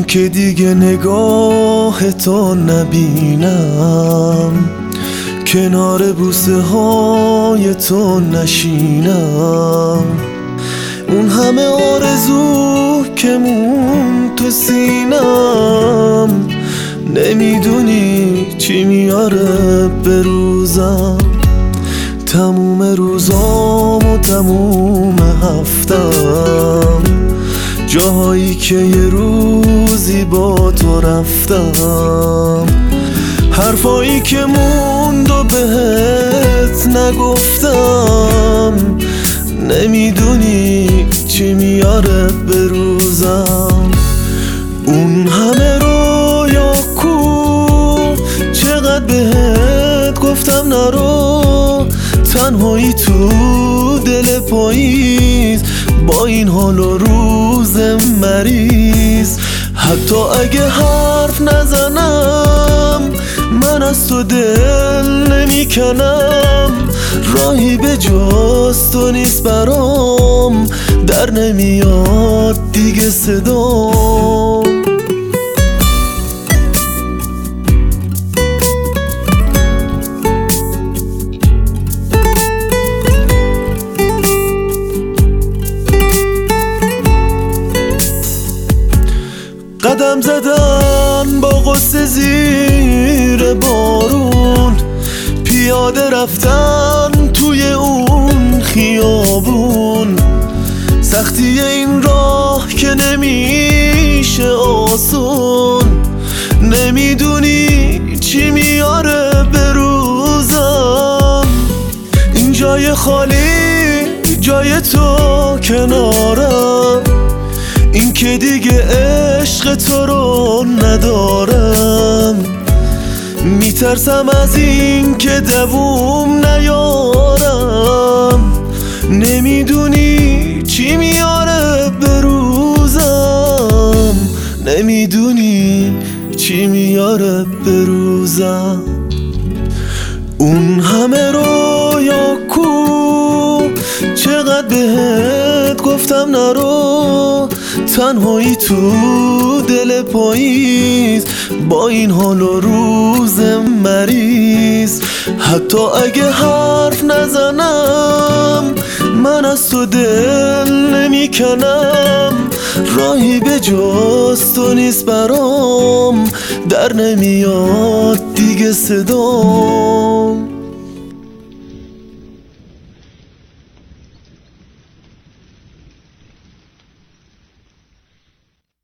که دیگه نگاه تو نبینم، کنار بوسه های تو نشینم. اون همه آرزو که مون تو سینم، نمیدونی چی میاره به روزم. تموم روزام و تموم هفتم، جاهایی که یه روزی با تو رفتم، حرفایی که موند و بهت نگفتم، نمیدونی چی میاره به روزم. اون همه رویا کو، چقدر بهت گفتم نرو، تنهایی تو دل پاییز، با این حال و روز مریض. حتی اگه حرف نزنم، من از تو دل نمیکنم، راهی به جز تو نیست برام، در نمیاد دیگه صدام. قدم زدن با غصه زیر بارون، پیاده رفتن توی اون خیابون، سختی این راه که نمیشه آسون، نمیدونی چی میاره به روزم. این جای خالی جای تو کنارم، این که دیگه عشق تو رو ندارم، میترسم از این که دووم نیارم، نمیدونی چی میاره به روزم، نمیدونی چی میاره به روزم. اون همه رویا کو، چقدر بهت گفتم نرو، تنهایی تو دل پاییز، با این حال و روز مریض. حتی اگه حرف نزنم، من از تو دل نمیکنم، راهی به جز تو نیست برام، در نمیاد دیگه صدام.